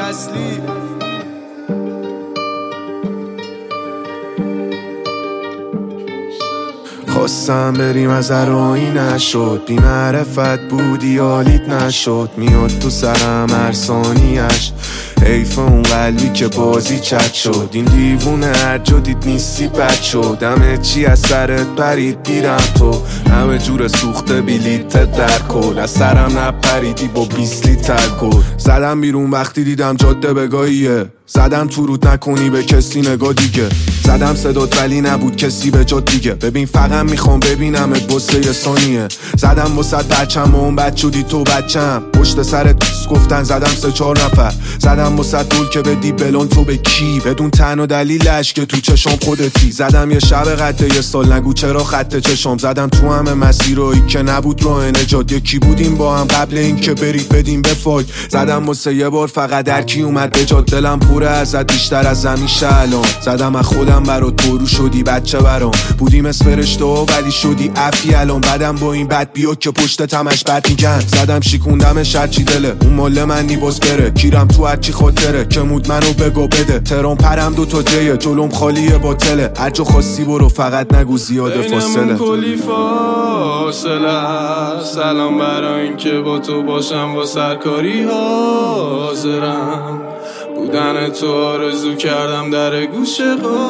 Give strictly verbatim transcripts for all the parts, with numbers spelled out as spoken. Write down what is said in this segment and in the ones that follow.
اصلی. خواستم بریم از ارایی نشد، بی معرفت بودی حالیت نشد. میاد تو سرم هر ثانیش، حیف اون قلبی که بازی چت شد. این دیوونه هر جا دید نیستی بد شد. همه چی از سرت پرید بیرم تو، همه جور سوخته بلیت در کل. از سرم نپریدی با بیست لیتر الکل. زدم بیرون وقتی دیدم جاده بگاهیه، زدم تو رود نکنی به کسی نگاه دیگه. زدم صدات ولی نبود کسی به جا دیگه. ببین فقط میخوام ببینمت بسه یه ثانیه. زدم وسط بچم و اون بد شدی تو بچم. پشت سرت گفتن زدم سه چهار نفر. زدم وسط دول که بدی بلون تو به کی، بدون تنها دلیلش که تو چشم خودتی. زدم یه شب قطعه یه سال نگو چرا خط چشم. زدم تو همه مسیرایی که نبود راه نجات. یکی بودیم با هم قبل این که برید بدیم به فاک. زدم واسه یه بار فقط در کی اومد به جات. دلم پره ازت بیشتر از همیشه الان. زدم از خودم برات پرو شدی بچه برام. بودیم از فرشته ها ولی شدی عفی الان. بعدم با این بد بیا که پشت تمش بد میگن. زدم شیکوندمش هرچی دله، اون مال من نیباز بره. کیرم تو هرچی خاطره که مود منو بگو بده. ترام پرم دو تا جیه جلوم خالیه باطله. هر جا خواستی برو فقط نگو زیاده فاصله. بینمون کلی فاصله، سلام برای این که با تو باشم و سرکاری حاضرم. بودن تو آرزو کردم در گوش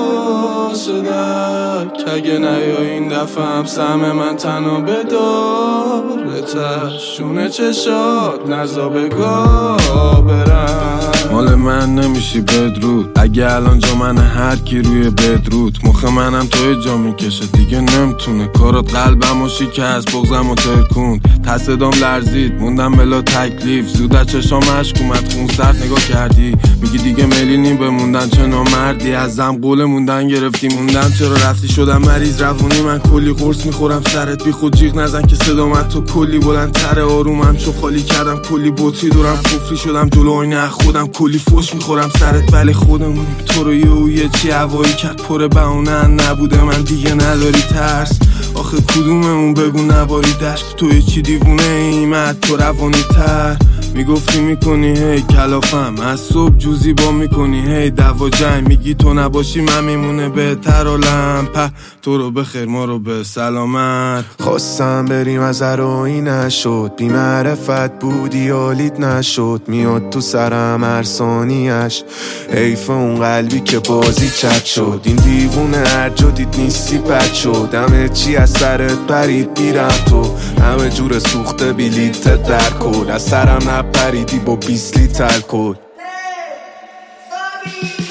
قاصدک. اگه نیا این دفعه هم سهم من تنها بدارتش. شونه چشات نزا بگاه برم. مال من نمیشی بدرود اگه الان جا من هر کی روی بدرود. مخ منم توی جا میکشه دیگه نمتونه. کارات قلبم و شکست بغزم و ترکوند. تصدام لرزید موندم بلا تکلیف. زود از چشام عشق اومد خون سرد نگاه کردی. میگی دیگه میلینی بموندن چه نامردی. ازم قول موندن گرفتی موندم چرا رفتی. شدم مریض روانی من کلی قرص میخورم سرت بی خود جیغ نزن که صدامت تو کلی بلندتر. آرومم چو خالی کردم کلی بطری دورم کفری شدم جلو آینه خودم. کلی فوش میخورم سرت ولی خودمونی. تو رو یه و یه چی هوایی کرد پر بهونه نبوده من دیگه نداری ترس. آخه کدوممون بگو نباری دشت. تو یه چی دیوونه ایمت تو روانی تر. میگفتی میکنی هی کلافم از صبح جوزی با میکنی هی دوا جنگ. میگی تو نباشی من میمونه بهتر عالم. په تو رو بخیر ما رو به سلامت. خواستم بریم از ارایی نشد، بی معرفت بودی حالیت نشد. میاد تو سرم هر ثانیش، حیف اون قلبی که بازی چت شد. این دیوونه هر جا دید نیستی بد شد. همه چی از سرت پرید بیرم تو، همه جور سوخته بلیت در کل. از سرم نپریدی با بیست لیتر الکل.